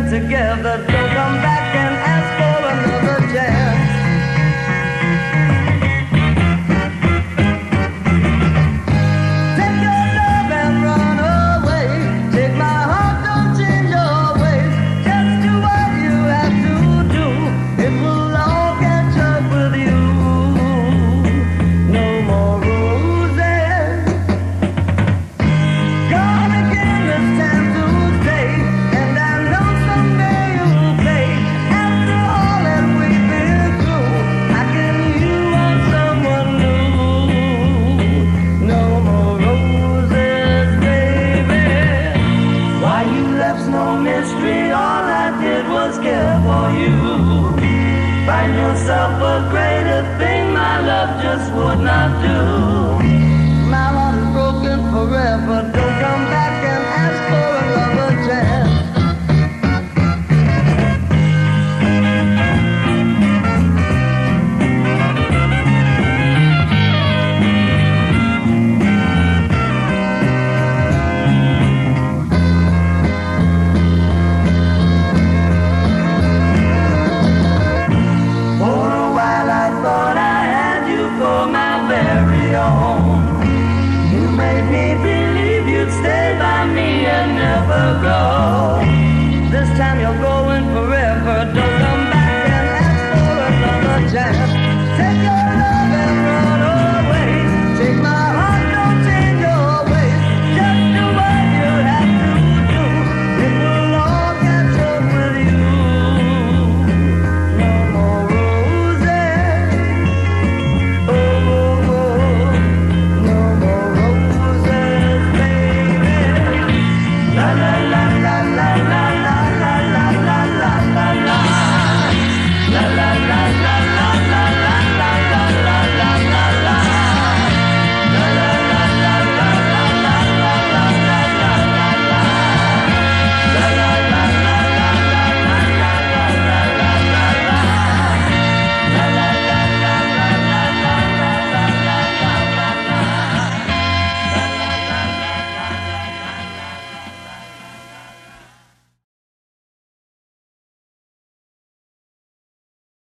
together. Don't come back and ask for another chance. Take your love and run away. Take my heart, don't change your ways. Just do what you have to do. It will all catch up with you. No more roses. Gone again, this time to stay. And I know someday you'll pay. After all that we've been through, how can you want someone new? No more roses, baby. Why you left no mystery. All I did was care for you. Find yourself a greater thing. My love just would not do. My heart is broken forever. Don't come back and ask for another chance. For a while I thought I had you for my very own. You made me believe you'd stay by me and never go. This time you're going forever. Don't come back and ask for another chance. Take your love and run away. Take my heart, don't change your ways. Just do what you have to do. It will all catch up with you. No more roses. Oh, oh, oh. No more roses, baby. La la la la la la.